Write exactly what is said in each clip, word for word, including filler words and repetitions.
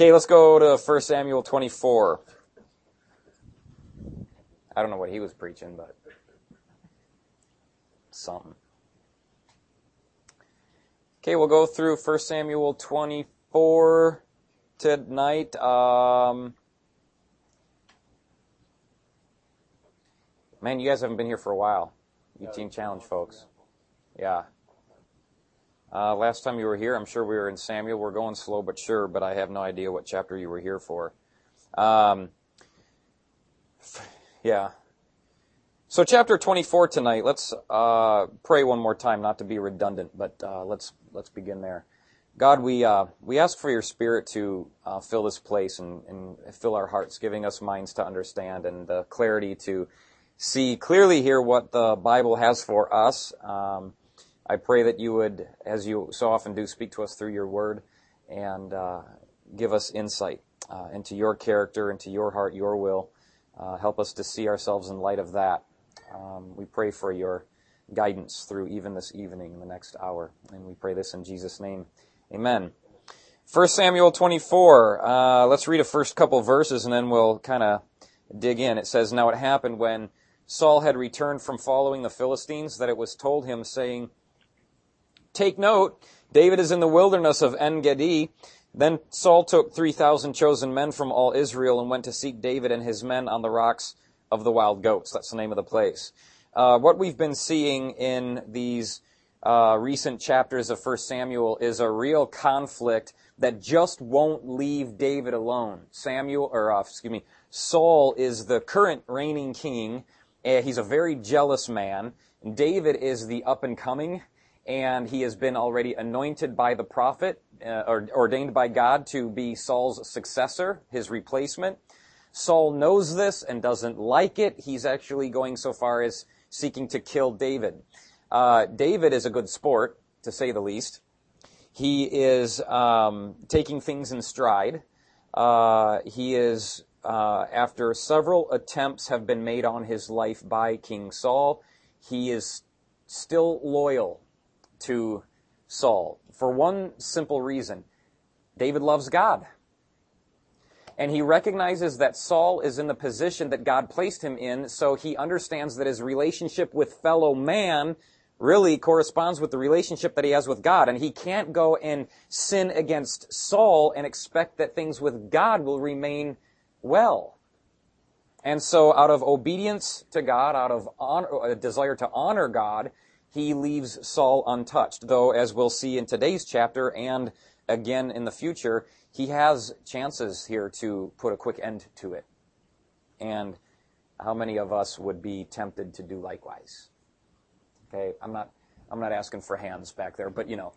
Okay, let's go to First Samuel twenty-four. I don't know what he was preaching, but something. Okay, we'll go through First Samuel twenty-four tonight. Um, man, you guys haven't been here for a while. You Team Challenge folks. Yeah. Uh, last time you were here, I'm sure we were in Samuel. We're going slow but sure, but I have no idea what chapter you were here for. Um, yeah. So chapter twenty-four tonight, let's uh, pray one more time, not to be redundant, but uh, let's let's begin there. God, we uh, we ask for your Spirit to uh, fill this place and, and fill our hearts, giving us minds to understand and the clarity to see clearly here what the Bible has for us. Um, I pray that you would, as you so often do, speak to us through your word and uh, give us insight uh, into your character, into your heart, your will. Uh, help us to see ourselves in light of that. Um, we pray for your guidance through even this evening, the next hour. And we pray this in Jesus' name. Amen. First Samuel twenty-four. Uh, let's read a first couple verses and then we'll kind of dig in. It says, "Now it happened when Saul had returned from following the Philistines that it was told him, saying, 'Take note, David is in the wilderness of En-Gedi.' Then Saul took three thousand chosen men from all Israel and went to seek David and his men on the rocks of the wild goats." That's the name of the place. Uh, what we've been seeing in these uh, recent chapters of First Samuel is a real conflict that just won't leave David alone. Samuel, or uh, excuse me, Saul is the current reigning king. Uh, he's a very jealous man. David is the up and coming, and he has been already anointed by the prophet, uh, or ordained by God to be Saul's successor, his replacement. Saul knows this and doesn't like it. He's actually going so far as seeking to kill David. Uh, David is a good sport, to say the least. He is um, taking things in stride. Uh, he is, uh, after several attempts have been made on his life by King Saul, he is still loyal to Saul for one simple reason. David loves God. And he recognizes that Saul is in the position that God placed him in, so he understands that his relationship with fellow man really corresponds with the relationship that he has with God. And he can't go and sin against Saul and expect that things with God will remain well. And so out of obedience to God, out of honor, a desire to honor God, he leaves Saul untouched. Though, as we'll see in today's chapter and again in the future, he has chances here to put a quick end to it. And how many of us would be tempted to do likewise? Okay, I'm not I'm not asking for hands back there, but you know.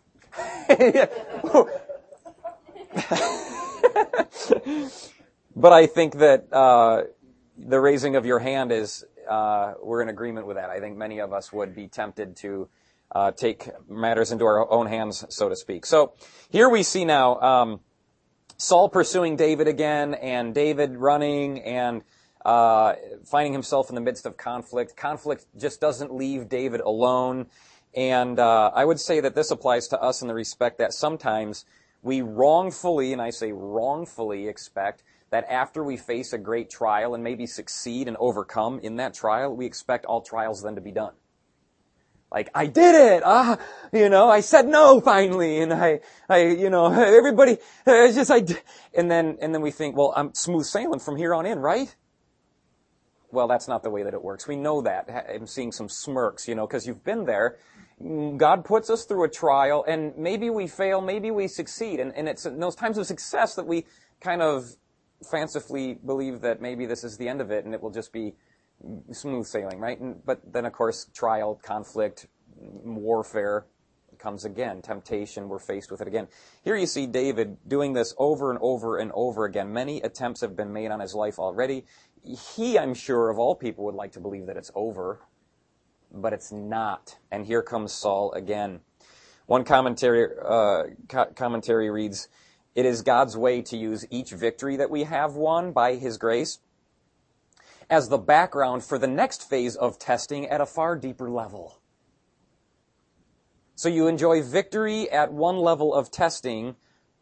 But I think that uh, the raising of your hand is, uh, we're in agreement with that. I think many of us would be tempted to uh, take matters into our own hands, so to speak. So here we see now um, Saul pursuing David again, and David running and uh, finding himself in the midst of conflict. Conflict just doesn't leave David alone. And uh, I would say that this applies to us in the respect that sometimes we wrongfully, and I say wrongfully, expect that after we face a great trial and maybe succeed and overcome in that trial, we expect all trials then to be done. Like, I did it! Ah, you know, I said no finally, and I, I, you know, everybody, uh, just, I, d-. and then, and then we think, well, I'm smooth sailing from here on in, right? Well, that's not the way that it works. We know that. I'm seeing some smirks, you know, because you've been there. God puts us through a trial, and maybe we fail, maybe we succeed, and, and it's in those times of success that we kind of fancifully believe that maybe this is the end of it, and it will just be smooth sailing, right? And, but then, of course, trial, conflict, warfare comes again. Temptation, we're faced with it again. Here you see David doing this over and over and over again. Many attempts have been made on his life already. He, I'm sure, of all people, would like to believe that it's over, but it's not. And here comes Saul again. One commentary, uh, co- commentary reads, "It is God's way to use each victory that we have won by His grace as the background for the next phase of testing at a far deeper level." So you enjoy victory at one level of testing,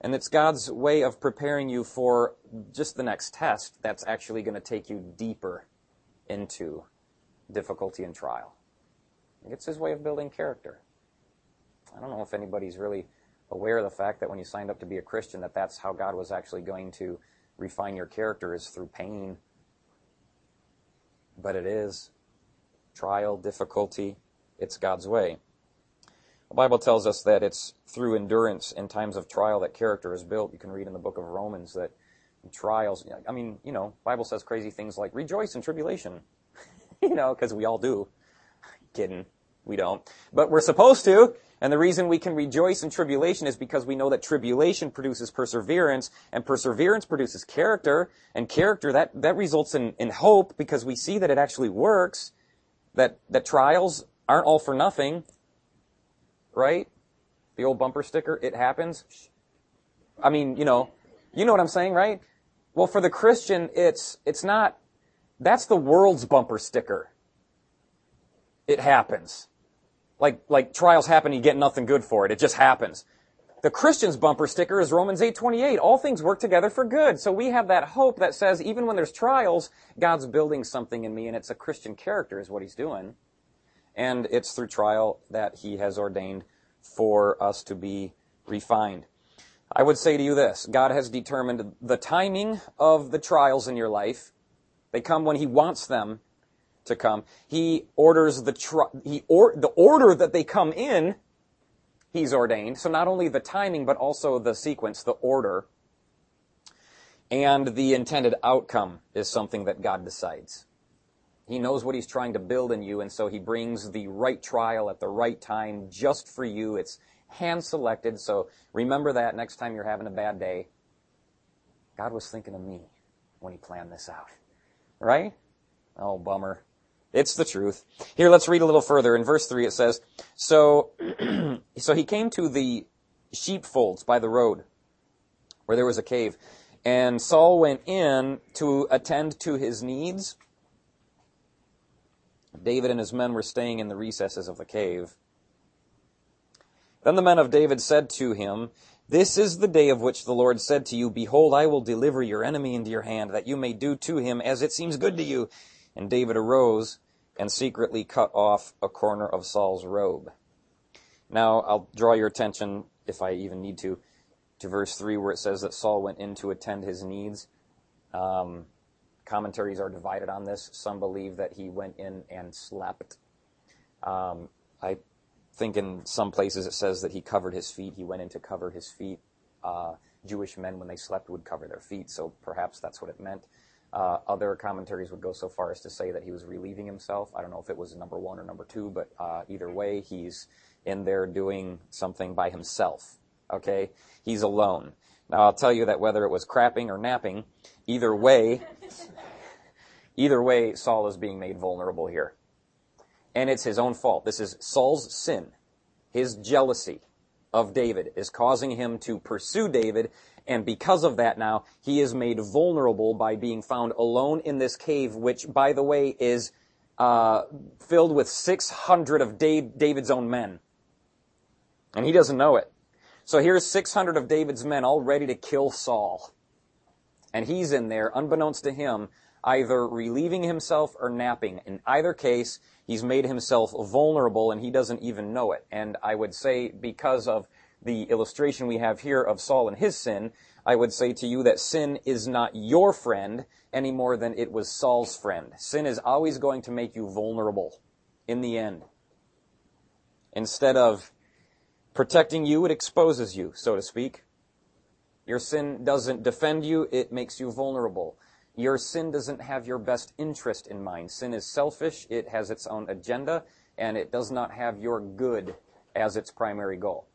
And it's God's way of preparing you for just the next test that's actually going to take you deeper into difficulty and trial. It's his way of building character. I don't know if anybody's really aware of the fact that when you signed up to be a Christian, that that's how God was actually going to refine your character, is through pain. But it is. Trial, difficulty, it's God's way. The Bible tells us that it's through endurance in times of trial that character is built. You can read in the book of Romans that in trials, I mean, you know, the Bible says crazy things like, rejoice in tribulation. You know, because we all do. Kidding. We don't. But we're supposed to. And the reason we can rejoice in tribulation is because we know that tribulation produces perseverance, and perseverance produces character, and character, that, that results in, in hope, because we see that it actually works, that, that trials aren't all for nothing, right? The old bumper sticker, it happens. I mean, you know, you know what I'm saying, right? Well, for the Christian, it's, it's not, that's the world's bumper sticker. It happens. Like, like trials happen, you get nothing good for it. It just happens. The Christian's bumper sticker is Romans eight twenty-eight. All things work together for good. So we have that hope that says even when there's trials, God's building something in me, and it's a Christian character is what he's doing. And it's through trial that he has ordained for us to be refined. I would say to you this: God has determined the timing of the trials in your life. They come when he wants them to come. He orders the tri- he or the order that they come in, he's ordained. So not only the timing, but also the sequence, the order. And the intended outcome is something that God decides. He knows what he's trying to build in you, and so he brings the right trial at the right time just for you. It's hand-selected, so remember that next time you're having a bad day. God was thinking of me when he planned this out. Right? Oh, bummer. It's the truth. Here, let's read a little further. In verse three it says, So, so he came to the sheepfolds by the road, where there was a cave, and Saul went in to attend to his needs. David and his men were staying in the recesses of the cave. Then the men of David said to him, This is the day of which the Lord said to you, Behold, I will deliver your enemy into your hand, that you may do to him as it seems good to you. And David arose and secretly cut off a corner of Saul's robe. Now, I'll draw your attention, if I even need to, to verse three, where it says that Saul went in to attend his needs. Um, commentaries are divided on this. Some believe that he went in and slept. Um, I think in some places it says that he covered his feet. He went in to cover his feet. Uh, Jewish men, when they slept, would cover their feet, so perhaps that's what it meant. Uh, other commentaries would go so far as to say that he was relieving himself. I don't know if it was number one or number two, but uh, either way, he's in there doing something by himself. Okay? He's alone. Now, I'll tell you that whether it was crapping or napping, either way, either way, Saul is being made vulnerable here. And it's his own fault. This is Saul's sin. His jealousy of David is causing him to pursue David, and because of that now, he is made vulnerable by being found alone in this cave, which, by the way, is uh, filled with six hundred of Dave, David's own men. And he doesn't know it. So here's six hundred of David's men all ready to kill Saul. And he's in there, unbeknownst to him, either relieving himself or napping. In either case, he's made himself vulnerable, and he doesn't even know it. And I would say, because of the illustration we have here of Saul and his sin, I would say to you that sin is not your friend any more than it was Saul's friend. Sin is always going to make you vulnerable in the end. Instead of protecting you, it exposes you, so to speak. Your sin doesn't defend you, it makes you vulnerable. Your sin doesn't have your best interest in mind. Sin is selfish, it has its own agenda, and it does not have your good as its primary goal.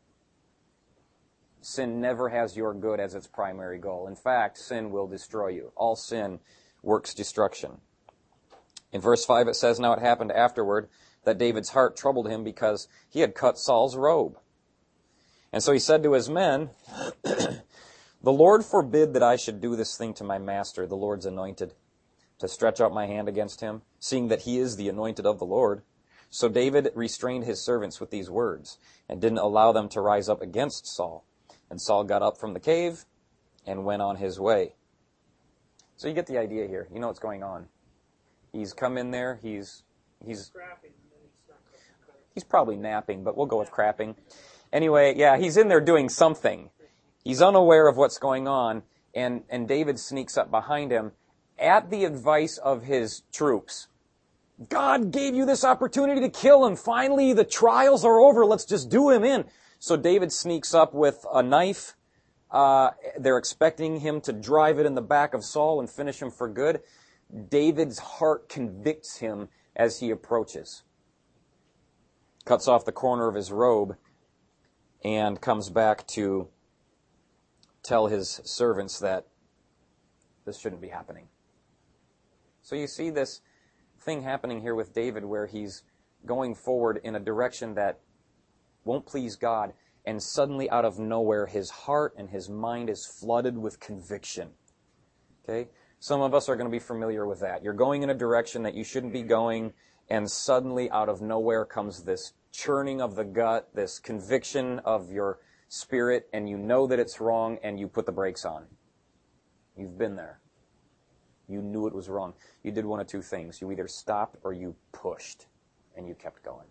Sin never has your good as its primary goal. In fact, sin will destroy you. All sin works destruction. In verse five it says, Now it happened afterward that David's heart troubled him because he had cut Saul's robe. And so he said to his men, The Lord forbid that I should do this thing to my master, the Lord's anointed, to stretch out my hand against him, seeing that he is the anointed of the Lord. So David restrained his servants with these words, and didn't allow them to rise up against Saul. And Saul got up from the cave and went on his way. So you get the idea here. You know what's going on. He's come in there. He's he's he's probably napping, but we'll go with crapping. Anyway, yeah, he's in there doing something. He's unaware of what's going on, and, and David sneaks up behind him at the advice of his troops. God gave you this opportunity to kill him. Finally, the trials are over. Let's just do him in. So David sneaks up with a knife. Uh, they're expecting him to drive it in the back of Saul and finish him for good. David's heart convicts him as he approaches. Cuts off the corner of his robe and comes back to tell his servants that this shouldn't be happening. So you see this thing happening here with David where he's going forward in a direction that won't please God, and suddenly out of nowhere his heart and his mind is flooded with conviction. Okay? Some of us are going to be familiar with that. You're going in a direction that you shouldn't be going, and suddenly out of nowhere comes this churning of the gut, this conviction of your spirit, and you know that it's wrong, and you put the brakes on. You've been there. You knew it was wrong. You did one of two things. You either stopped or you pushed, and you kept going.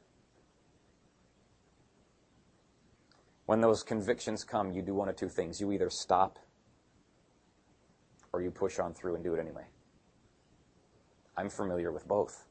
When those convictions come, you do one of two things. You either stop or you push on through and do it anyway. I'm familiar with both.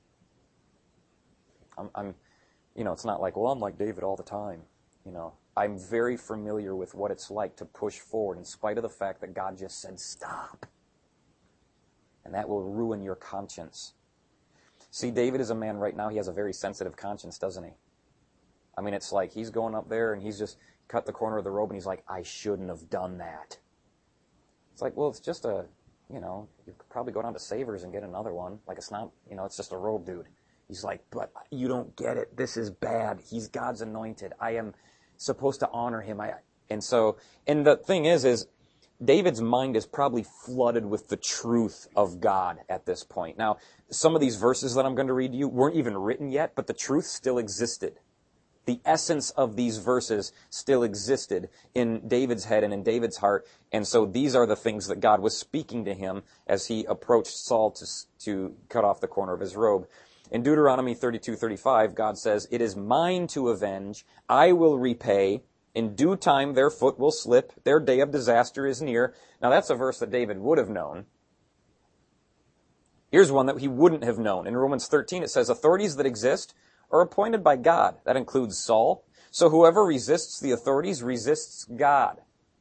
I'm, I'm, you know, it's not like, well, I'm like David all the time. You know, I'm very familiar with what it's like to push forward in spite of the fact that God just said stop. And that will ruin your conscience. See, David is a man right now, he has a very sensitive conscience, doesn't he? I mean, it's like he's going up there and he's just cut the corner of the robe and he's like, I shouldn't have done that. It's like, well, it's just a, you know, you could probably go down to Savers and get another one. Like, it's not, you know, it's just a robe, dude. He's like, but you don't get it. This is bad. He's God's anointed. I am supposed to honor him. I, and so, and the thing is, is David's mind is probably flooded with the truth of God at this point. Now, some of these verses that I'm going to read to you weren't even written yet, but the truth still existed. The essence of these verses still existed in David's head and in David's heart. And so these are the things that God was speaking to him as he approached Saul to, to cut off the corner of his robe. In Deuteronomy thirty-two thirty-five, God says, it is mine to avenge. I will repay. In due time their foot will slip. Their day of disaster is near. Now that's a verse that David would have known. Here's one that he wouldn't have known. In Romans thirteen it says, authorities that exist are appointed by God. That includes Saul. So whoever resists the authorities resists God.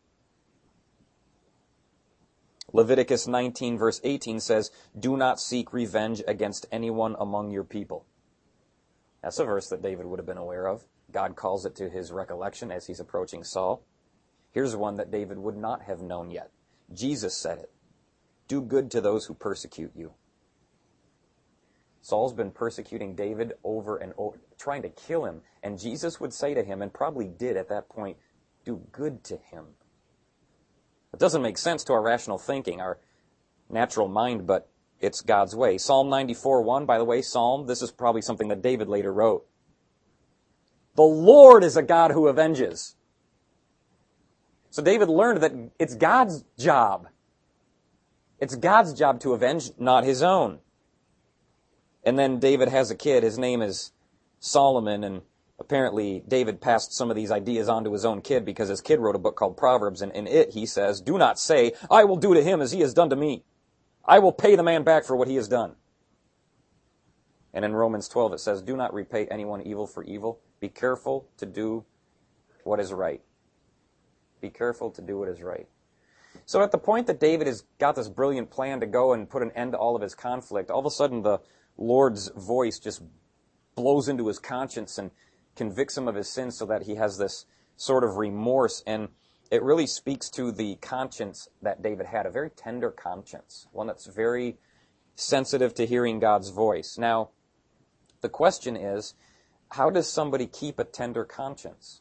Leviticus nineteen verse eighteen says, do not seek revenge against anyone among your people. That's a verse that David would have been aware of. God calls it to his recollection as he's approaching Saul. Here's one that David would not have known yet. Jesus said it. Do good to those who persecute you. Saul's been persecuting David over and over, trying to kill him. And Jesus would say to him, and probably did at that point, do good to him. It doesn't make sense to our rational thinking, our natural mind, but it's God's way. Psalm ninety-four one, by the way, Psalm, this is probably something that David later wrote. The Lord is a God who avenges. So David learned that it's God's job. It's God's job to avenge, not his own. And then David has a kid. His name is Solomon, and apparently David passed some of these ideas on to his own kid because his kid wrote a book called Proverbs, and in it he says, do not say, I will do to him as he has done to me. I will pay the man back for what he has done. And in Romans twelve it says, do not repay anyone evil for evil. Be careful to do what is right. Be careful to do what is right. So at the point that David has got this brilliant plan to go and put an end to all of his conflict, all of a sudden the Lord's voice just blows into his conscience and convicts him of his sins so that he has this sort of remorse. And it really speaks to the conscience that David had, a very tender conscience, one that's very sensitive to hearing God's voice. Now, the question is, how does somebody keep a tender conscience?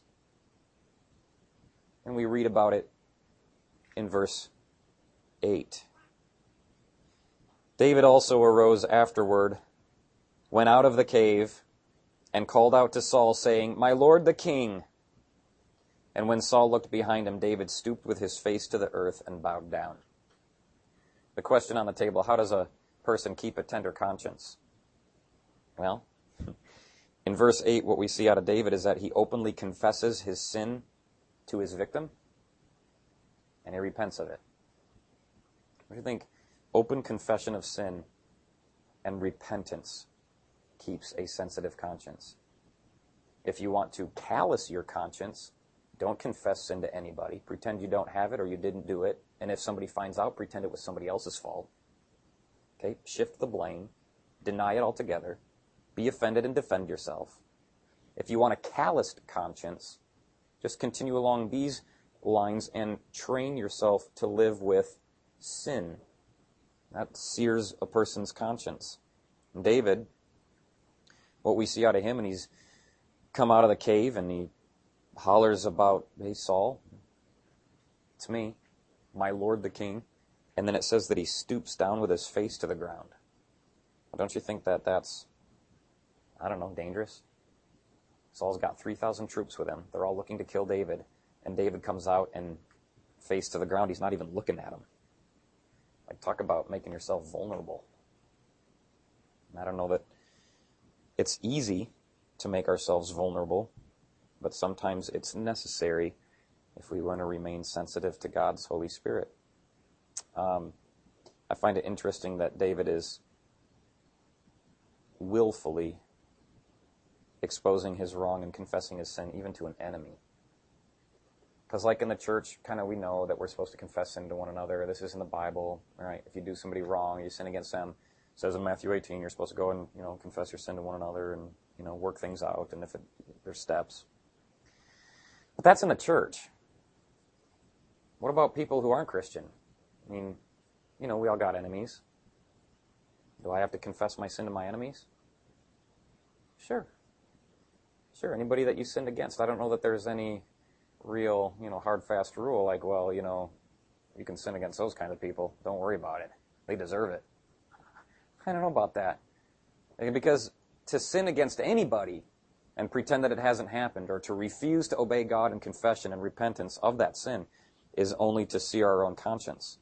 And we read about it in verse eight. David also arose afterward, went out of the cave, and called out to Saul, saying, my lord the king. And when Saul looked behind him, David stooped with his face to the earth and bowed down. The question on the table, how does a person keep a tender conscience? Well, in verse eight, what we see out of David is that he openly confesses his sin to his victim, and he repents of it. What do you think? Open confession of sin and repentance keeps a sensitive conscience. If you want to callous your conscience, don't confess sin to anybody. Pretend you don't have it or you didn't do it. And if somebody finds out, pretend it was somebody else's fault. Okay? Shift the blame. Deny it altogether. Be offended and defend yourself. If you want a calloused conscience, just continue along these lines and train yourself to live with sin. That sears a person's conscience. And David, what we see out of him, and he's come out of the cave and he hollers about, hey, Saul, it's me, my Lord the King. And then it says that he stoops down with his face to the ground. Well, don't you think that that's, I don't know, dangerous? Saul's got three thousand troops with him. They're all looking to kill David. And David comes out and face to the ground. He's not even looking at him. Like, talk about making yourself vulnerable. And I don't know that it's easy to make ourselves vulnerable, but sometimes it's necessary if we want to remain sensitive to God's Holy Spirit. Um, I find it interesting that David is willfully exposing his wrong and confessing his sin even to an enemy. Because like in the church, kind of we know that we're supposed to confess sin to one another. This is in the Bible, right? If you do somebody wrong, you sin against them. It says in Matthew eighteen, you're supposed to go and, you know, confess your sin to one another and, you know, work things out, and if it, there's steps. But that's in the church. What about people who aren't Christian? I mean, you know, we all got enemies. Do I have to confess my sin to my enemies? Sure. Sure, anybody that you sinned against. I don't know that there's any real, you know, hard, fast rule like, well, you know, you can sin against those kind of people. Don't worry about it. They deserve it. I don't know about that. Because to sin against anybody and pretend that it hasn't happened, or to refuse to obey God in confession and repentance of that sin, is only to sear our own conscience.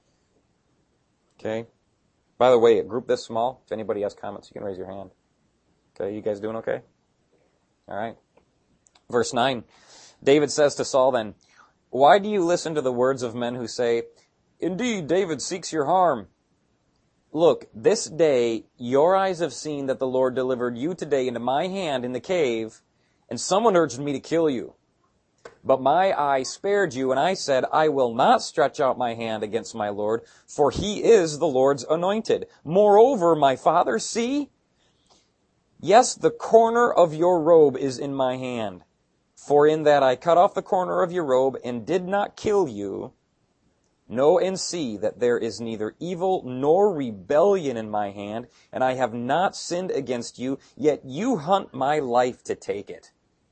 Okay? By the way, a group this small, if anybody has comments, you can raise your hand. Okay, you guys doing okay? All right. Verse nine, David says to Saul then, "Why do you listen to the words of men who say, 'Indeed, David seeks your harm'? Look, this day your eyes have seen that the Lord delivered you today into my hand in the cave, and someone urged me to kill you. But my eye spared you, and I said, I will not stretch out my hand against my Lord, for he is the Lord's anointed. Moreover, my father, see, yes, the corner of your robe is in my hand. For in that I cut off the corner of your robe and did not kill you. Know and see that there is neither evil nor rebellion in my hand, and I have not sinned against you, yet you hunt my life to take it."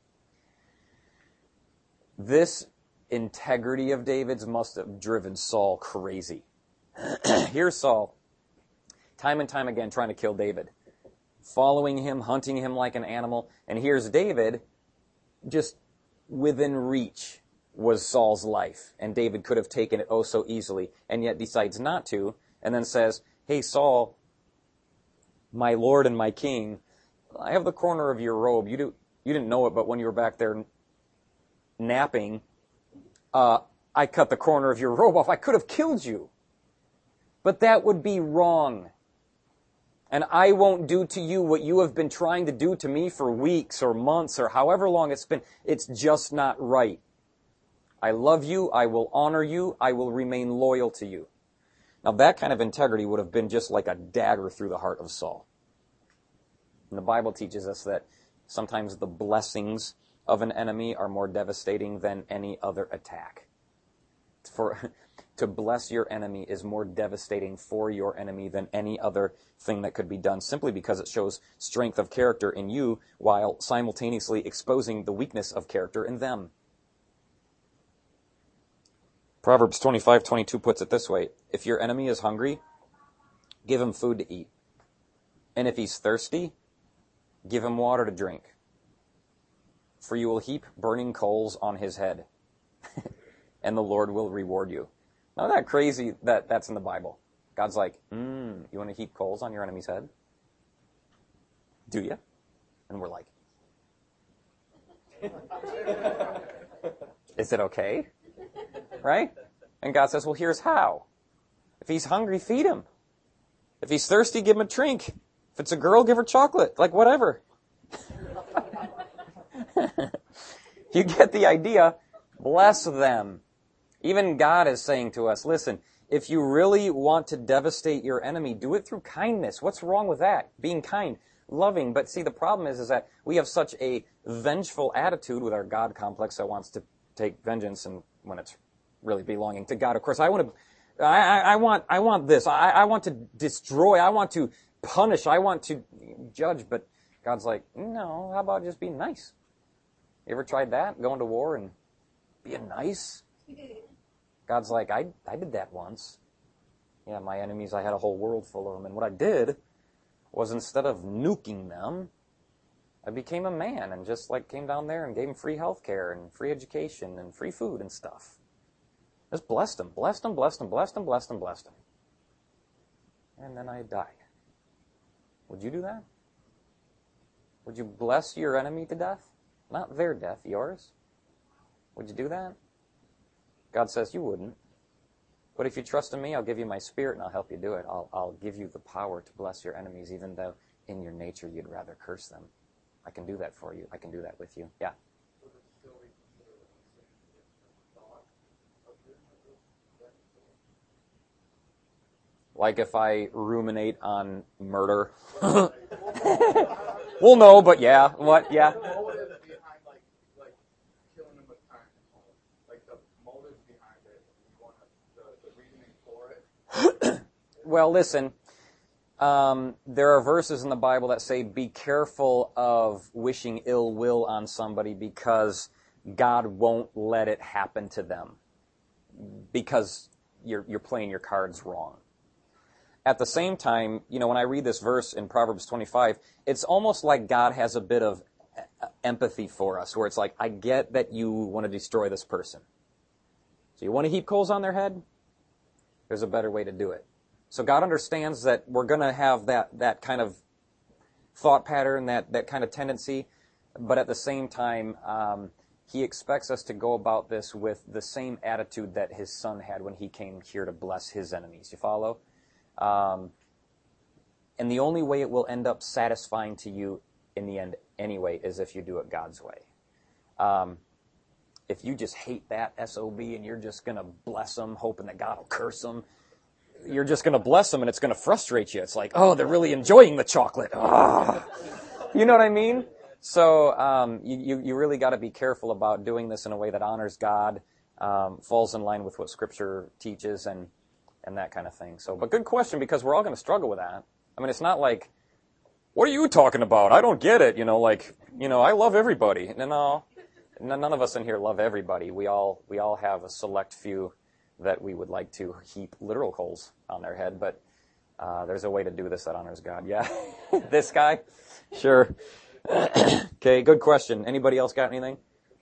This integrity of David's must have driven Saul crazy. Here's Saul, time and time again trying to kill David, following him, hunting him like an animal, and here's David just within reach was Saul's life, and David could have taken it oh so easily, and yet decides not to, and then says, "Hey, Saul, my Lord and my King, I have the corner of your robe. You do, you didn't know it, but when you were back there napping, uh, I cut the corner of your robe off. I could have killed you. But that would be wrong. And I won't do to you what you have been trying to do to me for weeks or months or however long it's been. It's just not right. I love you. I will honor you. I will remain loyal to you." Now that kind of integrity would have been just like a dagger through the heart of Saul. And the Bible teaches us that sometimes the blessings of an enemy are more devastating than any other attack. For to bless your enemy is more devastating for your enemy than any other thing that could be done, simply because it shows strength of character in you while simultaneously exposing the weakness of character in them. Proverbs twenty-five twenty-two puts it this way: if your enemy is hungry, give him food to eat. And if he's thirsty, give him water to drink. for you will heap burning coals on his head, and the Lord will reward you. Now, isn't that crazy that that's in the Bible? God's like, mm, you want to heap coals on your enemy's head? Do you? And we're like, is it okay? Right? And God says, well, here's how. If he's hungry, feed him. If he's thirsty, give him a drink. If it's a girl, give her chocolate. Like, whatever. You get the idea. Bless them. Even God is saying to us, listen, if you really want to devastate your enemy, do it through kindness. What's wrong with that? Being kind, loving. But see, the problem is, is that we have such a vengeful attitude with our God complex that wants to take vengeance, and when it's really belonging to God. Of course, I want to, I, I, I want, I want this. I, I want to destroy. I want to punish. I want to judge. But God's like, no, how about just being nice? You ever tried that? Going to war and being nice? God's like, I, I did that once. Yeah, my enemies, I had a whole world full of them. And what I did was, instead of nuking them, I became a man and just like came down there and gave them free health care and free education and free food and stuff. Just blessed them, blessed them, blessed them, blessed them, blessed them, blessed them. And then I died. Would you do that? Would you bless your enemy to death? Not their death, yours. Would you do that? God says you wouldn't. But if you trust in me, I'll give you my spirit and I'll help you do it. I'll, I'll give you the power to bless your enemies, even though in your nature you'd rather curse them. I can do that for you. I can do that with you. Yeah. Like if I ruminate on murder. Well, no, but yeah. What? Yeah. Well, listen, um, there are verses in the Bible that say, be careful of wishing ill will on somebody because God won't let it happen to them because you're, you're playing your cards wrong. At the same time, you know, when I read this verse in Proverbs twenty-five, it's almost like God has a bit of empathy for us, where it's like, I get that you want to destroy this person. So you want to heap coals on their head? There's a better way to do it. So God understands that we're going to have that, that kind of thought pattern, that, that kind of tendency, but at the same time, um, he expects us to go about this with the same attitude that his son had when he came here to bless his enemies. You follow? Um, and the only way it will end up satisfying to you in the end anyway is if you do it God's way. Um, if you just hate that S O B and you're just going to bless them, hoping that God will curse them, you're just going to bless them and it's going to frustrate you. It's like, oh, they're really enjoying the chocolate. Oh. You know what I mean? So um, you, you, you really got to be careful about doing this in a way that honors God, um, falls in line with what Scripture teaches, and and that kind of thing. So, but good question, because we're all going to struggle with that. I mean, it's not like, what are you talking about? I don't get it. You know, like, you know, I love everybody. No, no, none of us in here love everybody. We all we all have a select few that we would like to heap literal coals on their head, but uh, there's a way to do this that honors God. Yeah, this guy, sure. Okay, good question. Anybody else got anything?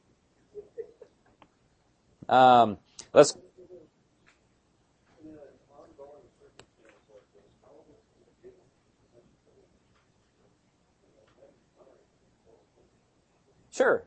Um, let's. Sure.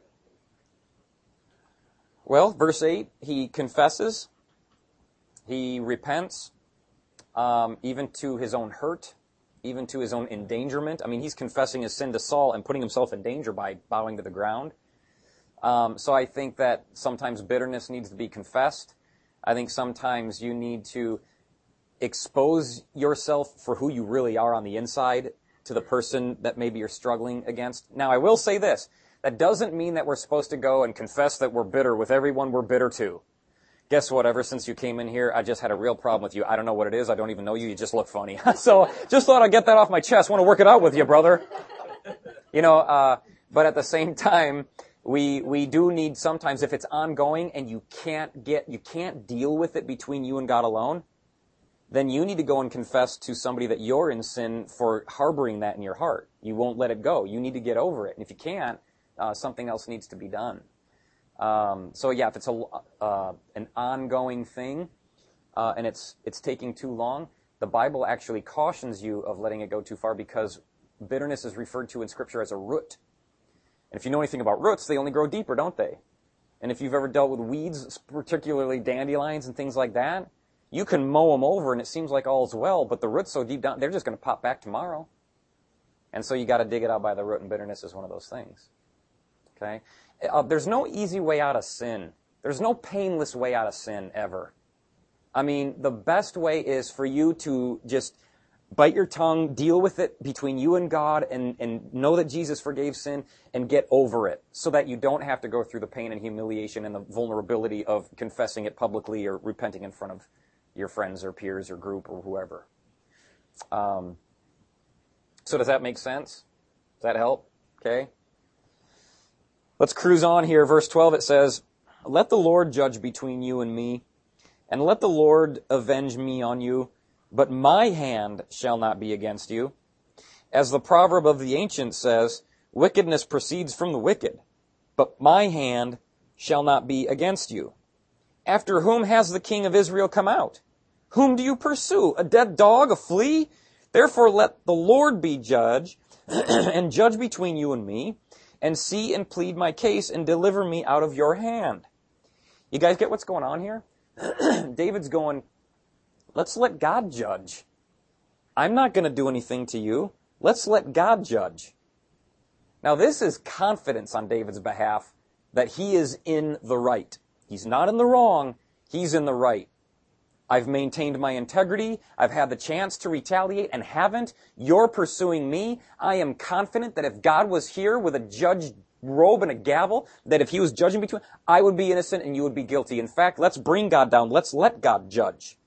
Well, verse eight, he confesses, he repents, um, even to his own hurt, even to his own endangerment. I mean, he's confessing his sin to Saul and putting himself in danger by bowing to the ground. Um, so I think that sometimes bitterness needs to be confessed. I think sometimes you need to expose yourself for who you really are on the inside to the person that maybe you're struggling against. Now, I will say this. That doesn't mean that we're supposed to go and confess that we're bitter with everyone we're bitter to. Guess what? Ever since you came in here, I just had a real problem with you. I don't know what it is. I don't even know you. You just look funny. So just thought I'd get that off my chest. Want to work it out with you, brother. You know, uh, but at the same time, we we do need sometimes, if it's ongoing and you can't get, you can't deal with it between you and God alone, then you need to go and confess to somebody that you're in sin for harboring that in your heart. You won't let it go. You need to get over it. And if you can't, uh, something else needs to be done. Um, so yeah, if it's a uh, an ongoing thing uh, and it's it's taking too long, the Bible actually cautions you of letting it go too far, because bitterness is referred to in Scripture as a root. And if you know anything about roots, they only grow deeper, don't they? And if you've ever dealt with weeds, particularly dandelions and things like that, you can mow them over and it seems like all's well, but the root's so deep down, they're just going to pop back tomorrow. And so you got to dig it out by the root, and bitterness is one of those things. Okay? Uh, there's no easy way out of sin. There's no painless way out of sin ever. I mean, the best way is for you to just bite your tongue, deal with it between you and God, and, and know that Jesus forgave sin, and get over it, so that you don't have to go through the pain and humiliation and the vulnerability of confessing it publicly or repenting in front of your friends or peers or group or whoever. Um, so does that make sense? Does that help? Okay. Let's cruise on here. Verse twelve, it says, "Let the Lord judge between you and me, and let the Lord avenge me on you, but my hand shall not be against you. As the proverb of the ancients says, wickedness proceeds from the wicked, but my hand shall not be against you. After whom has the king of Israel come out? Whom do you pursue? A dead dog, a flea? Therefore let the Lord be judge, and judge between you and me, and see and plead my case, and deliver me out of your hand." You guys get what's going on here? David's going, let's let God judge. I'm not going to do anything to you. Let's let God judge. Now this is confidence on David's behalf that he is in the right. He's not in the wrong. He's in the right. I've maintained my integrity. I've had the chance to retaliate and haven't. You're pursuing me. I am confident that if God was here with a judge robe and a gavel, that if he was judging between, I would be innocent and you would be guilty. In fact, let's bring God down. Let's let God judge.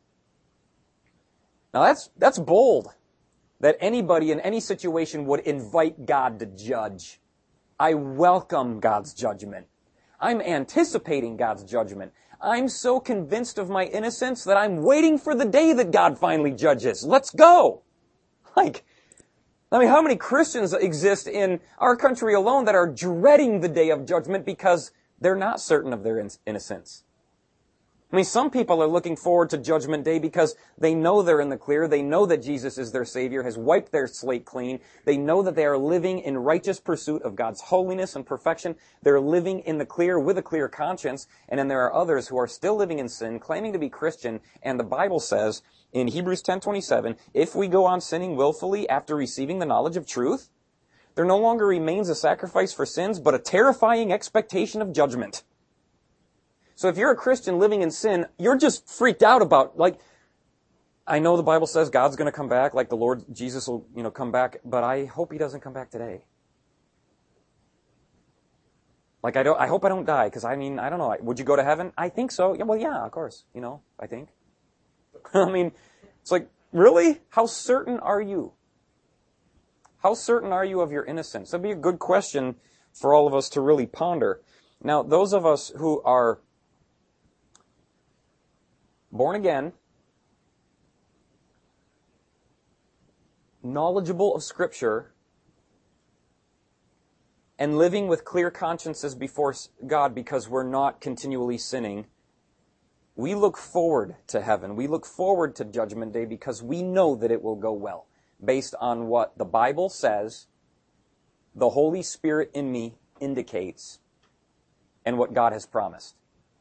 Now that's, that's bold, that anybody in any situation would invite God to judge. I welcome God's judgment. I'm anticipating God's judgment. I'm so convinced of my innocence that I'm waiting for the day that God finally judges. Let's go. Like, I mean, how many Christians exist in our country alone that are dreading the day of judgment because they're not certain of their in- innocence? I mean, some people are looking forward to Judgment Day because they know they're in the clear. They know that Jesus is their Savior, has wiped their slate clean. They know that they are living in righteous pursuit of God's holiness and perfection. They're living in the clear with a clear conscience. And then there are others who are still living in sin, claiming to be Christian. And the Bible says in Hebrews ten twenty-seven, if we go on sinning willfully after receiving the knowledge of truth, there no longer remains a sacrifice for sins, but a terrifying expectation of judgment. So if you're a Christian living in sin, you're just freaked out about, like, I know the Bible says God's going to come back, like the Lord Jesus will, you know, come back, but I hope he doesn't come back today. Like, I don't, I hope I don't die, because I mean, I don't know, would you go to heaven? I think so. Yeah, well, yeah, of course, you know, I think. I mean, it's like, really? How certain are you? How certain are you of your innocence? That'd be a good question for all of us to really ponder. Now, those of us who are born again, knowledgeable of Scripture, and living with clear consciences before God because we're not continually sinning, we look forward to heaven. We look forward to Judgment Day because we know that it will go well, based on what the Bible says, the Holy Spirit in me indicates, and what God has promised.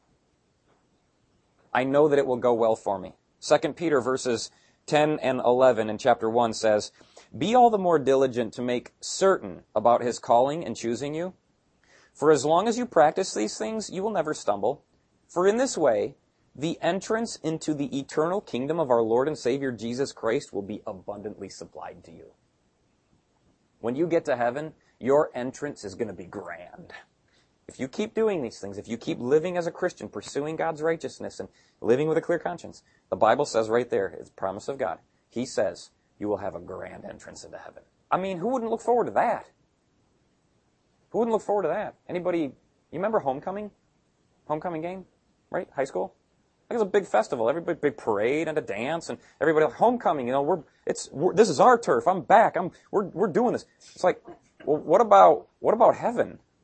I know that it will go well for me. Second Peter verses ten and eleven in chapter one says, "Be all the more diligent to make certain about his calling and choosing you. For as long as you practice these things, you will never stumble. For in this way, the entrance into the eternal kingdom of our Lord and Savior Jesus Christ will be abundantly supplied to you." When you get to heaven, your entrance is going to be grand. If you keep doing these things, if you keep living as a Christian, pursuing God's righteousness and living with a clear conscience, the Bible says right there, it's a promise of God. He says you will have a grand entrance into heaven. I mean, who wouldn't look forward to that? Who wouldn't look forward to that? Anybody, you remember homecoming? Homecoming game, right? High school? Like it's a big festival, everybody, big parade and a dance, and everybody like homecoming. You know, we're it's we're, this is our turf. I'm back. I'm we're we're doing this. It's like, well, what about what about heaven?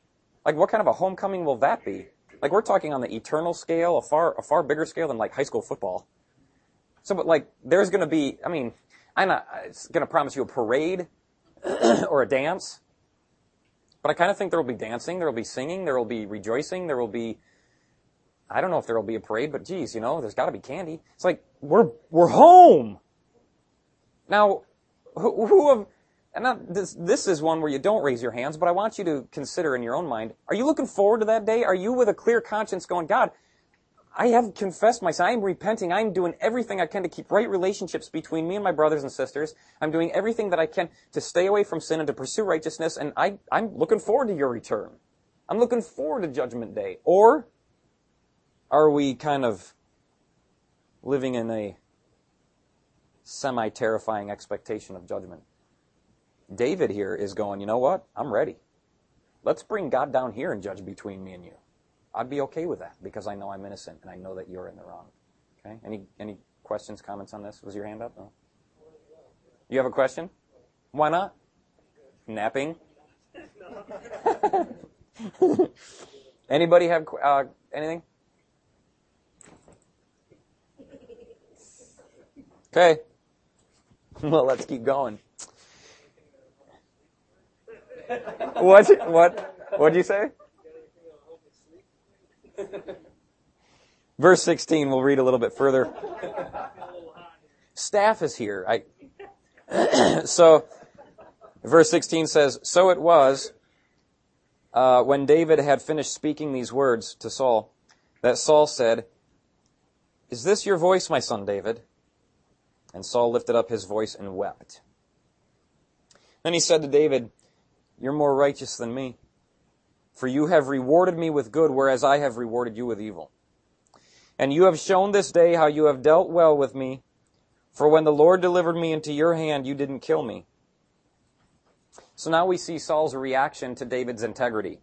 Like, what kind of a homecoming will that be? Like, we're talking on the eternal scale, a far, a far bigger scale than like high school football. So, but like, there's going to be, I mean, I'm not going to promise you a parade or a dance, but I kind of think there will be dancing, there will be singing, there will be rejoicing, there will be, I don't know if there will be a parade, but geez, you know, there's got to be candy. It's like, we're, we're home. Now, who, who have, and not, this, this is one where you don't raise your hands, but I want you to consider in your own mind, are you looking forward to that day? Are you with a clear conscience going, God, I have confessed my sin. I'm repenting. I'm doing everything I can to keep right relationships between me and my brothers and sisters. I'm doing everything that I can to stay away from sin and to pursue righteousness, and I, I'm looking forward to your return. I'm looking forward to Judgment Day. Or are we kind of living in a semi-terrifying expectation of judgment? David here is going, you know what? I'm ready. Let's bring God down here and judge between me and you. I'd be okay with that because I know I'm innocent and I know that you're in the wrong. Okay? Any any questions, comments on this? Was your hand up? No. You have a question? Why not? Napping? Anybody have uh, anything? Okay. Well, let's keep going. What? What? What did you say? Verse sixteen, we'll read a little bit further. Staff is here. I, so, verse sixteen says, So it was, uh, when David had finished speaking these words to Saul, that Saul said, Is this your voice, my son David? And Saul lifted up his voice and wept. Then he said to David, You're more righteous than me, for you have rewarded me with good, whereas I have rewarded you with evil. And you have shown this day how you have dealt well with me, for when the Lord delivered me into your hand, you didn't kill me. So now we see Saul's reaction to David's integrity.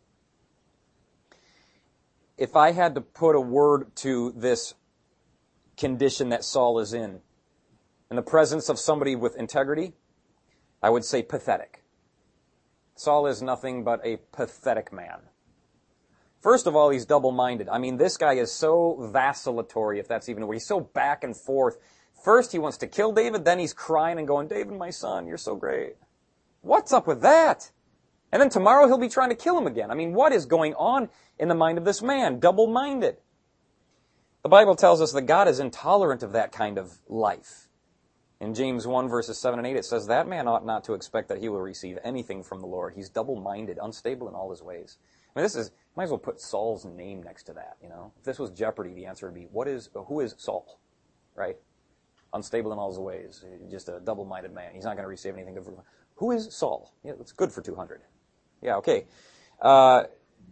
If I had to put a word to this condition that Saul is in, in the presence of somebody with integrity, I would say pathetic. Saul is nothing but a pathetic man. First of all, he's double-minded. I mean, this guy is so vacillatory, if that's even a word. He's so back and forth. First, he wants to kill David, then he's crying and going, David, my son, you're so great. What's up with that? And then tomorrow he'll be trying to kill him again. I mean, what is going on in the mind of this man? Double-minded. The Bible tells us that God is intolerant of that kind of life. In James one, verses seven and eight, it says, That man ought not to expect that he will receive anything from the Lord. He's double-minded, unstable in all his ways. I mean, this is, might as well put Saul's name next to that, you know. If this was Jeopardy, the answer would be, what is, who is Saul? Right? Unstable in all his ways. Just a double-minded man. He's not going to receive anything good from him. Who is Saul? Yeah, it's good for two hundred. Yeah, okay. Uh,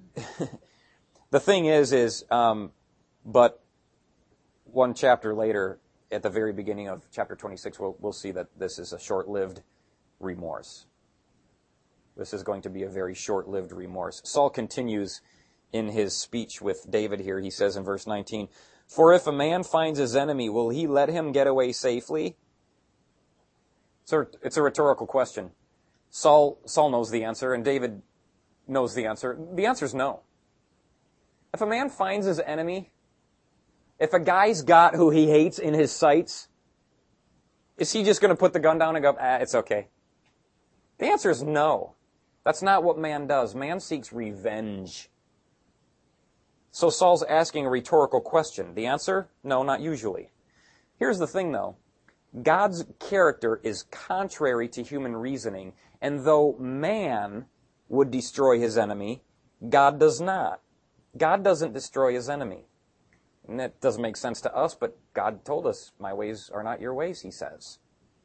the thing is, is, um, but one chapter later, at the very beginning of chapter twenty-six, we'll, we'll see that this is a short-lived remorse. This is going to be a very short-lived remorse. Saul continues in his speech with David here. He says in verse nineteen, For if a man finds his enemy, will he let him get away safely? So it's a rhetorical question. Saul, Saul knows the answer, and David knows the answer. The answer is no. If a man finds his enemy, if a guy's got who he hates in his sights, is he just going to put the gun down and go, ah, it's okay? The answer is no. That's not what man does. Man seeks revenge. So Saul's asking a rhetorical question. The answer? No, not usually. Here's the thing, though. God's character is contrary to human reasoning, and though man would destroy his enemy, God does not. God doesn't destroy his enemy. And that doesn't make sense to us, but God told us, my ways are not your ways, he says.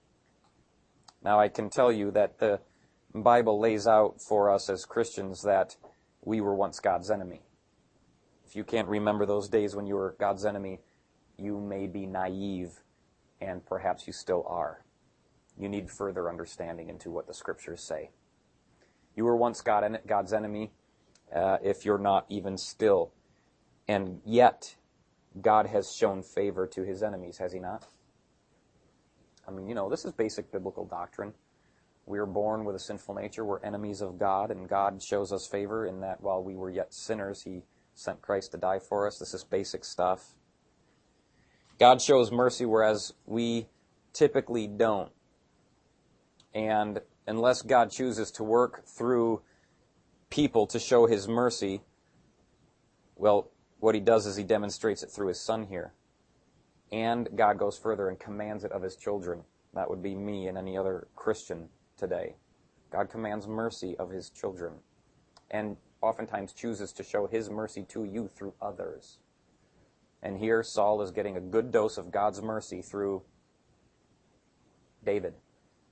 Now, I can tell you that the Bible lays out for us as Christians that we were once God's enemy. If you can't remember those days when you were God's enemy, you may be naive, and perhaps you still are. You need further understanding into what the Scriptures say. You were once God, God's enemy, uh, if you're not even still. And yet, God has shown favor to his enemies, has he not? I mean, you know, this is basic biblical doctrine. We are born with a sinful nature. We're enemies of God, and God shows us favor in that while we were yet sinners, He sent Christ to die for us. This is basic stuff. God shows mercy, whereas we typically don't. And unless God chooses to work through people to show His mercy, well, what He does is He demonstrates it through His Son here. And God goes further and commands it of His children. That would be me and any other Christian today. God commands mercy of His children, and oftentimes chooses to show His mercy to you through others. And here Saul is getting a good dose of God's mercy through David.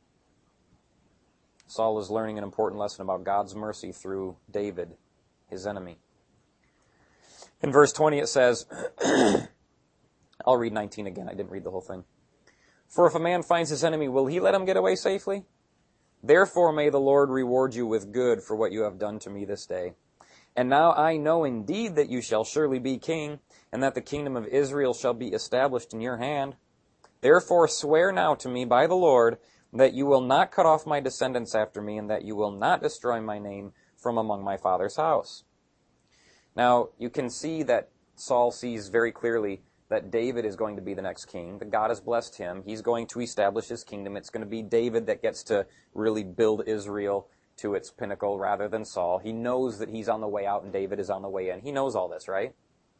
Saul is learning an important lesson about God's mercy through David, his enemy. In verse twenty it says, I'll read nineteen again, I didn't read the whole thing. For if a man finds his enemy, will he let him get away safely? Therefore may the Lord reward you with good for what you have done to me this day. And now I know indeed that you shall surely be king, and that the kingdom of Israel shall be established in your hand. Therefore swear now to me by the Lord that you will not cut off my descendants after me, and that you will not destroy my name from among my father's house. Now, you can see that Saul sees very clearly that David is going to be the next king, that God has blessed him. He's going to establish his kingdom. It's going to be David that gets to really build Israel to its pinnacle rather than Saul. He knows that he's on the way out and David is on the way in. He knows all this, right?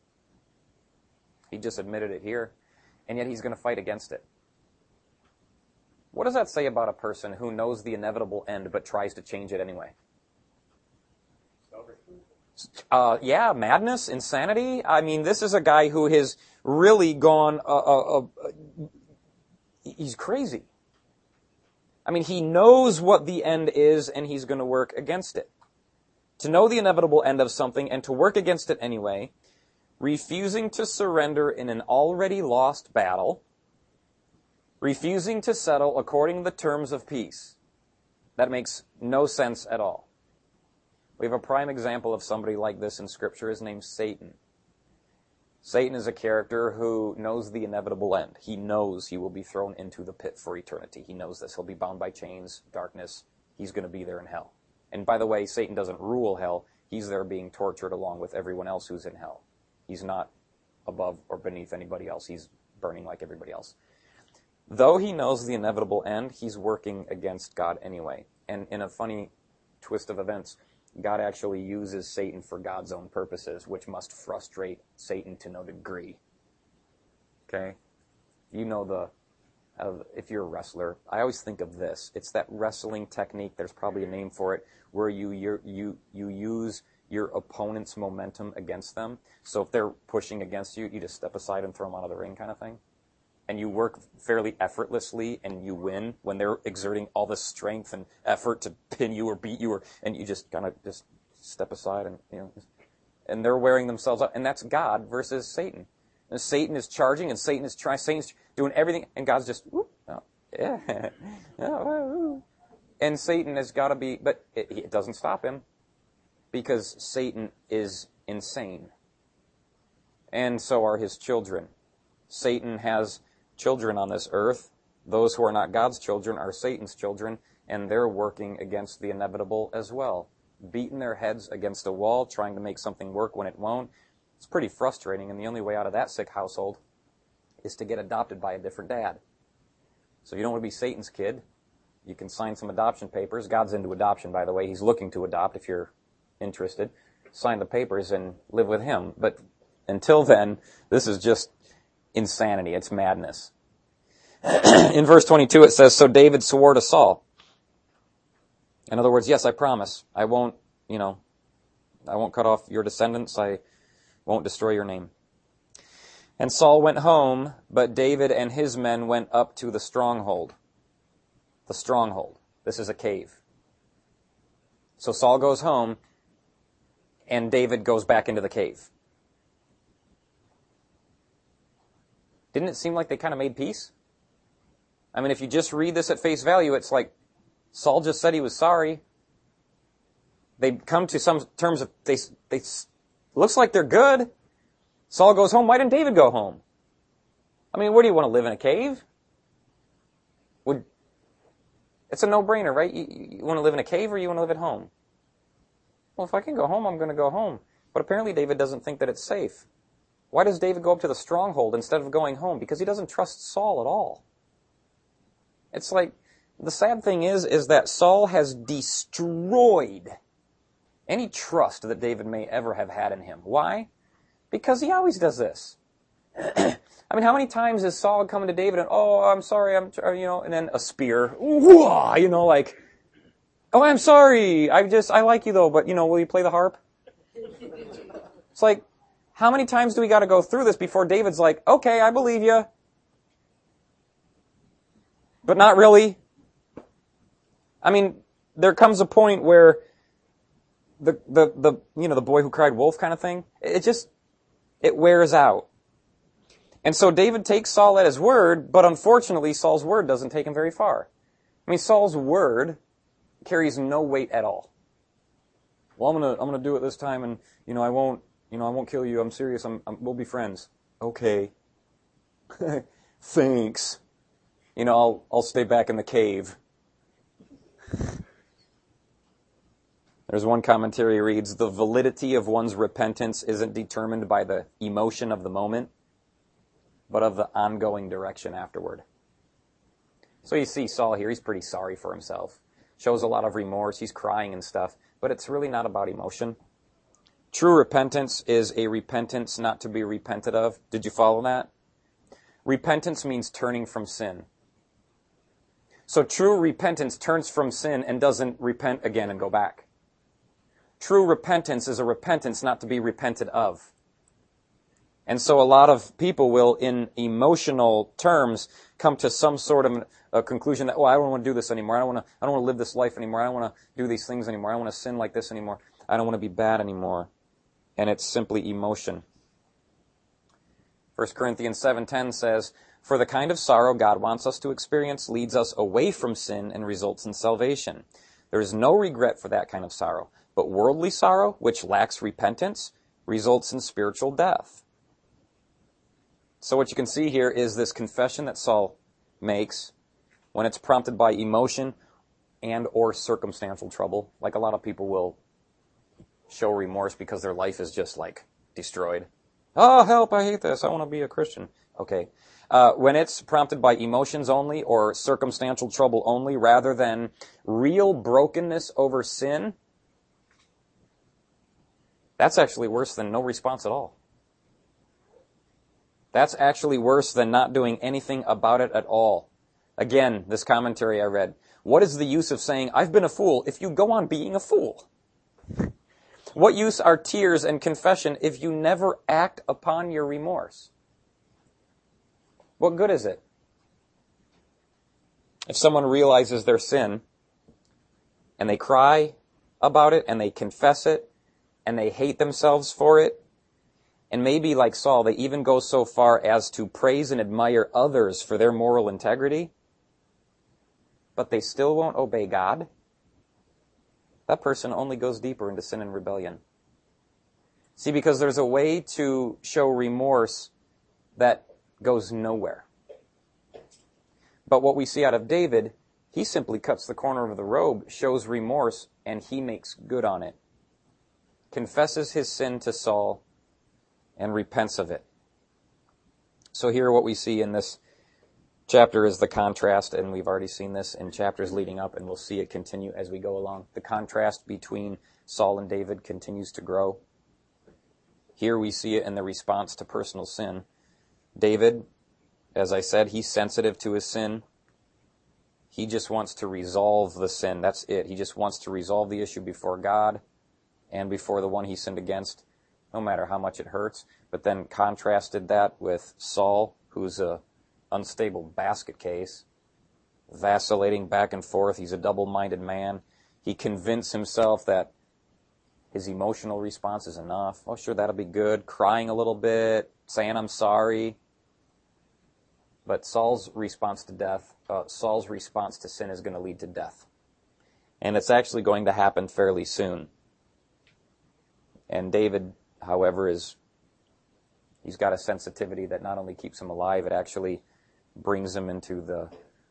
He just admitted it here. And yet he's going to fight against it. What does that say about a person who knows the inevitable end but tries to change it anyway? Uh, yeah, madness, insanity. I mean, this is a guy who has really gone, uh, uh, uh, he's crazy. I mean, he knows what the end is and he's going to work against it. To know the inevitable end of something and to work against it anyway, refusing to surrender in an already lost battle, refusing to settle according to the terms of peace. That makes no sense at all. We have a prime example of somebody like this in Scripture. His name's Satan. Satan is a character who knows the inevitable end. He knows he will be thrown into the pit for eternity. He knows this. He'll be bound by chains, darkness. He's going to be there in hell. And by the way, Satan doesn't rule hell. He's there being tortured along with everyone else who's in hell. He's not above or beneath anybody else. He's burning like everybody else. Though he knows the inevitable end, he's working against God anyway. And in a funny twist of events, God actually uses Satan for God's own purposes, which must frustrate Satan to no degree. Okay? You know the, uh, if you're a wrestler, I always think of this. It's that wrestling technique, there's probably a name for it, where you you you, you use your opponent's momentum against them. So if they're pushing against you, you just step aside and throw them out of the ring kind of thing. And you work fairly effortlessly, and you win when they're exerting all this strength and effort to pin you or beat you, or and you just kind of just step aside, and you know, and they're wearing themselves out. And that's God versus Satan. And Satan is charging, and Satan is trying, Satan's doing everything, and God's just, whoop, oh, yeah, oh, and Satan has got to be, but it, it doesn't stop him, because Satan is insane, and so are his children. Satan has children on this earth. Those who are not God's children are Satan's children, and they're working against the inevitable as well. Beating their heads against a wall, trying to make something work when it won't. It's pretty frustrating, and the only way out of that sick household is to get adopted by a different dad. So you don't want to be Satan's kid. You can sign some adoption papers. God's into adoption, by the way. He's looking to adopt if you're interested. Sign the papers and live with him. But until then, this is just insanity. It's madness. In verse twenty-two it says, so David swore to Saul. In other words, yes, I promise. I won't, you know, I won't cut off your descendants. I won't destroy your name. And Saul went home, but David and his men went up to the stronghold. The stronghold. This is a cave. So Saul goes home, and David goes back into the cave. Didn't it seem like they kind of made peace? I mean, if you just read this at face value, it's like Saul just said he was sorry. They come to some terms of, they, they, looks like they're good. Saul goes home. Why didn't David go home? I mean, where do you want to live, in a cave? Would, It's a no-brainer, right? You, you want to live in a cave or you want to live at home? Well, if I can go home, I'm going to go home. But apparently David doesn't think that it's safe. Why does David go up to the stronghold instead of going home? Because he doesn't trust Saul at all. It's like, the sad thing is, is that Saul has destroyed any trust that David may ever have had in him. Why? Because he always does this. I mean, how many times is Saul coming to David and, oh, I'm sorry, I'm, you know, and then a spear, you know, like, oh, I'm sorry, I just, I like you though, but, you know, will you play the harp? It's like, how many times do we got to go through this before David's like, okay, I believe you, but not really? I mean, there comes a point where the, the, the, you know, the boy who cried wolf kind of thing, it just, it wears out. And so David takes Saul at his word, but unfortunately Saul's word doesn't take him very far. I mean, Saul's word carries no weight at all. Well, I'm gonna, I'm gonna do it this time, and you know, I won't, you know, I won't kill you. I'm serious. I'm, I'm we'll be friends. Okay. Thanks. You know, I'll, I'll stay back in the cave. There's one commentary reads, the validity of one's repentance isn't determined by the emotion of the moment, but of the ongoing direction afterward. So you see Saul here, he's pretty sorry for himself. Shows a lot of remorse, he's crying and stuff, but it's really not about emotion. True repentance is a repentance not to be repented of. Did you follow that? Repentance means turning from sin. So true repentance turns from sin and doesn't repent again and go back. True repentance is a repentance not to be repented of. And so a lot of people will, in emotional terms, come to some sort of a conclusion that, oh, I don't want to do this anymore. I don't want to, I don't want to live this life anymore. I don't want to do these things anymore. I don't want to sin like this anymore. I don't want to be bad anymore. And it's simply emotion. First Corinthians seven ten says, for the kind of sorrow God wants us to experience leads us away from sin and results in salvation. There is no regret for that kind of sorrow. But worldly sorrow, which lacks repentance, results in spiritual death. So what you can see here is this confession that Saul makes when it's prompted by emotion and or circumstantial trouble. Like a lot of people will show remorse because their life is just like destroyed. Oh, help, I hate this. I want to be a Christian. Okay. Uh, when it's prompted by emotions only or circumstantial trouble only rather than real brokenness over sin, that's actually worse than no response at all. That's actually worse than not doing anything about it at all. Again, this commentary I read. What is the use of saying, I've been a fool, if you go on being a fool? What use are tears and confession if you never act upon your remorse? What good is it? If someone realizes their sin, and they cry about it, and they confess it, and they hate themselves for it, and maybe like Saul, they even go so far as to praise and admire others for their moral integrity, but they still won't obey God, that person only goes deeper into sin and rebellion. See, because there's a way to show remorse that goes nowhere. But what we see out of David, he simply cuts the corner of the robe, shows remorse, and he makes good on it. Confesses his sin to Saul, and repents of it. So here what we see in this chapter is the contrast, and we've already seen this in chapters leading up, and we'll see it continue as we go along. The contrast between Saul and David continues to grow. Here we see it in the response to personal sin. David, as I said, he's sensitive to his sin. He just wants to resolve the sin. That's it. He just wants to resolve the issue before God and before the one he sinned against, no matter how much it hurts. But then contrasted that with Saul, who's a unstable basket case, vacillating back and forth. He's a double-minded man. He convinced himself that his emotional response is enough. Oh, sure, that'll be good. Crying a little bit, saying I'm sorry. But Saul's response to death, uh, Saul's response to sin is going to lead to death. And it's actually going to happen fairly soon. And David, however, is he's got a sensitivity that not only keeps him alive, it actually brings him into the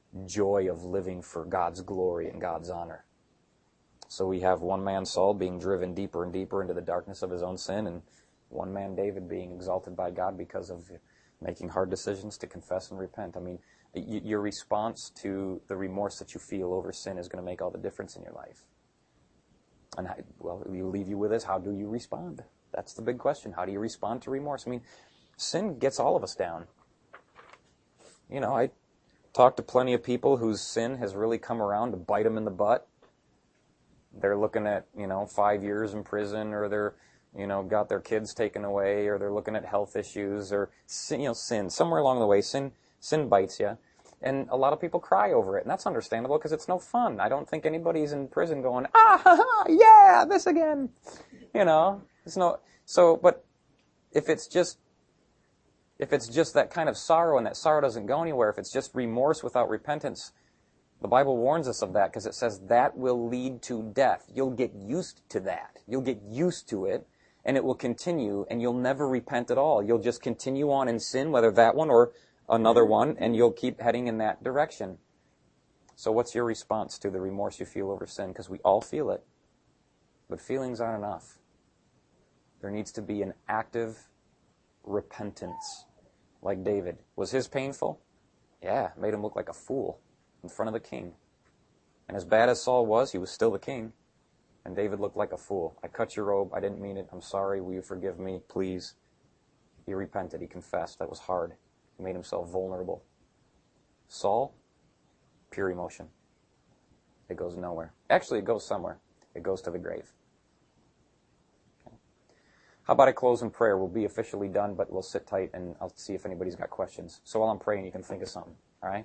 joy of living for God's glory and God's honor. So we have one man, Saul, being driven deeper and deeper into the darkness of his own sin, and one man, David, being exalted by God because of making hard decisions to confess and repent. I mean, y- your response to the remorse that you feel over sin is going to make all the difference in your life. And, I, well, we leave you with this. How do you respond? That's the big question. How do you respond to remorse? I mean, sin gets all of us down. You know, I talk to plenty of people whose sin has really come around to bite them in the butt. They're looking at, you know, five years in prison, or they're, you know, got their kids taken away, or they're looking at health issues, or, sin, you know, sin. Somewhere along the way, sin, sin bites you. And a lot of people cry over it, and that's understandable because it's no fun. I don't think anybody's in prison going, ah, ha, ha, yeah, this again. You know, it's no, so, but if it's just, if it's just that kind of sorrow, and that sorrow doesn't go anywhere, if it's just remorse without repentance, the Bible warns us of that because it says that will lead to death. You'll get used to that. You'll get used to it, and it will continue, and you'll never repent at all. You'll just continue on in sin, whether that one or another one, and you'll keep heading in that direction. So what's your response to the remorse you feel over sin? Because we all feel it, but feelings aren't enough. There needs to be an active repentance, like David. Was his painful? Yeah, made him look like a fool in front of the king. And as bad as Saul was, he was still the king. And David looked like a fool. I cut your robe. I didn't mean it. I'm sorry. Will you forgive me, please? He repented. He confessed. That was hard. He made himself vulnerable. Saul, pure emotion. It goes nowhere. Actually, it goes somewhere. It goes to the grave. Okay. How about I close in prayer? We'll be officially done, but we'll sit tight and I'll see if anybody's got questions. So while I'm praying, you can think of something.